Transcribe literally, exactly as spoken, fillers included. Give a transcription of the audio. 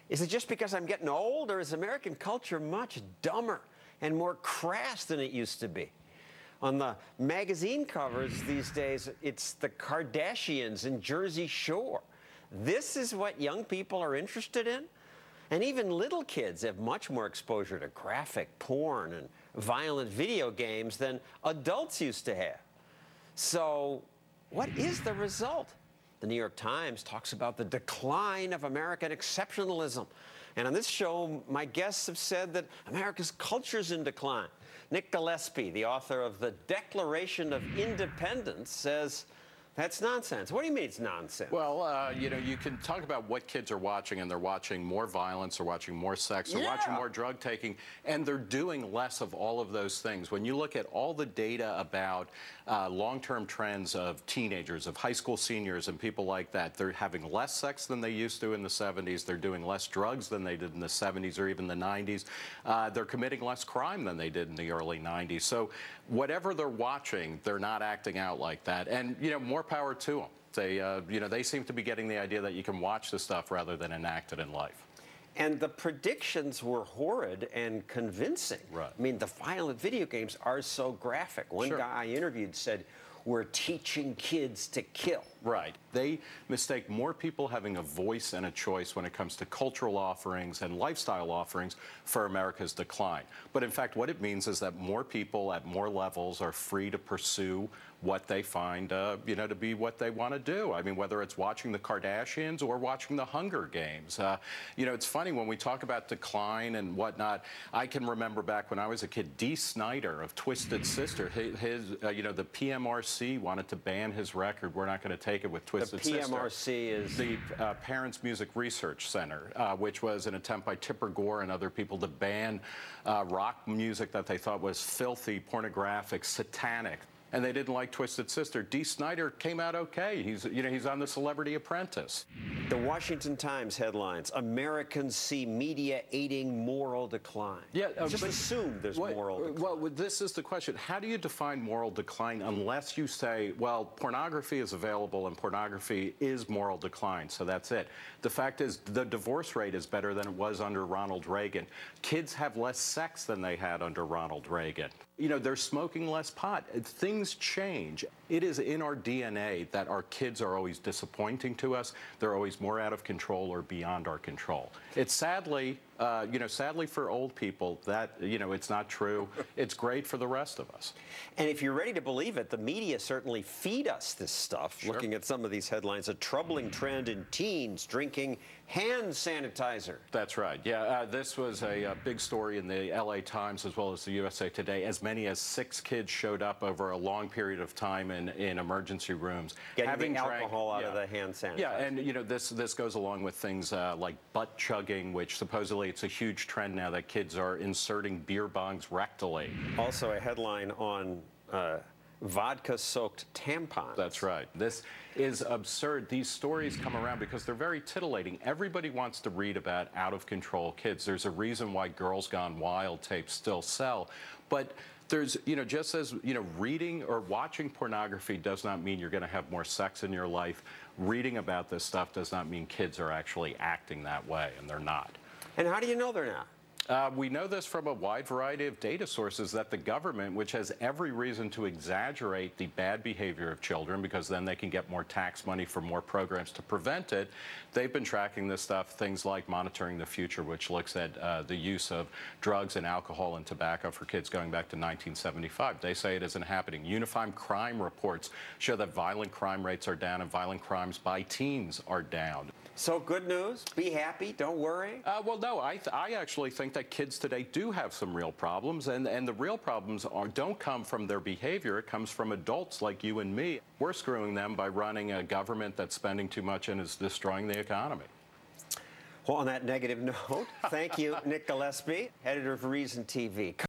Is it just because I'm getting old, or is American culture much dumber and more crass than it used to be? On the magazine covers these days, it's the Kardashians and Jersey Shore. This is what young people are interested in? And even little kids have much more exposure to graphic porn and violent video games than adults used to have. So what is the result? The New York Times talks about the decline of American exceptionalism. And on this show, my guests have said that America's culture's in decline. Nick Gillespie, the author of The Declaration of Independence, says that's nonsense. What do you mean it's nonsense? Well, uh, you know, you can talk about what kids are watching, and they're watching more violence, they're watching more sex, they're yeah. watching more drug taking, and they're doing less of all of those things. When you look at all the data about uh, long-term trends of teenagers, of high school seniors, and people like that, they're having less sex than they used to in the seventies, they're doing less drugs than they did in the seventies or even the nineties, uh, they're committing less crime than they did in the early nineties. So whatever they're watching, they're not acting out like that. And, you know, more power to them. They, uh, you know, they seem to be getting the idea that you can watch the stuff rather than enact it in life. And the predictions were horrid and convincing. Right. I mean, the violent video games are so graphic. One Sure. guy I interviewed said, "We're teaching kids to kill." Right. They mistake more people having a voice and a choice when it comes to cultural offerings and lifestyle offerings for America's decline. But in fact, what it means is that more people at more levels are free to pursue what they find, uh, you know, to be what they want to do. I mean, whether it's watching the Kardashians or watching the Hunger Games. Uh, you know, it's funny when we talk about decline and whatnot. I can remember back when I was a kid, Dee Snider of Twisted Sister, his, his uh, you know, the P M R C wanted to ban his record. We're not going to take it with Twisted Sister. The P M R C is the uh, Parents Music Research Center, uh, which was an attempt by Tipper Gore and other people to ban uh, rock music that they thought was filthy, pornographic, satanic. And they didn't like Twisted Sister. Dee Snider came out okay. He's, you know, he's on The Celebrity Apprentice. The Washington Times headlines: Americans see media aiding moral decline. Yeah, uh, just but assume there's what, moral decline. Well, this is the question. How do you define moral decline unless you say, well, pornography is available and pornography is moral decline, so that's it. The fact is the divorce rate is better than it was under Ronald Reagan. Kids have less sex than they had under Ronald Reagan. You know, they're smoking less pot. Things change. It is in our D N A that our kids are always disappointing to us. They're always more out of control or beyond our control. It's sadly, uh, you know, sadly for old people that, you know, it's not true. It's great for the rest of us. And if you're ready to believe it, the media certainly feed us this stuff. Sure. Looking at some of these headlines, a troubling trend in teens drinking hand sanitizer. That's right. Yeah, uh, this was a, a big story in the L A Times as well as the U S A Today. As many as six kids showed up over a long period of time in, in emergency rooms. Getting having the drank, alcohol out yeah. of the hand sanitizer. Yeah, and you know, this, this goes along with things uh, like butt chugging, which supposedly it's a huge trend now that kids are inserting beer bongs rectally. Also a headline on uh, vodka-soaked tampons. That's right. This is absurd. These stories come around because they're very titillating. Everybody wants to read about out-of-control kids. There's a reason why Girls Gone Wild tapes still sell. But there's, you know, just as, you know, reading or watching pornography does not mean you're going to have more sex in your life. Reading about this stuff does not mean kids are actually acting that way, and they're not. And how do you know they're not? Uh, we know this from a wide variety of data sources that the government, which has every reason to exaggerate the bad behavior of children because then they can get more tax money for more programs to prevent it, they've been tracking this stuff, things like Monitoring the Future, which looks at uh, the use of drugs and alcohol and tobacco for kids going back to nineteen seventy-five. They say it isn't happening. Unified crime reports show that violent crime rates are down and violent crimes by teens are down. So good news, be happy, don't worry? Uh, well, no, I, th I actually think that kids today do have some real problems, and, and the real problems are, don't come from their behavior. It comes from adults like you and me. We're screwing them by running a government that's spending too much and is destroying the economy. Well, on that negative note, thank you, Nick Gillespie, editor of Reason T V.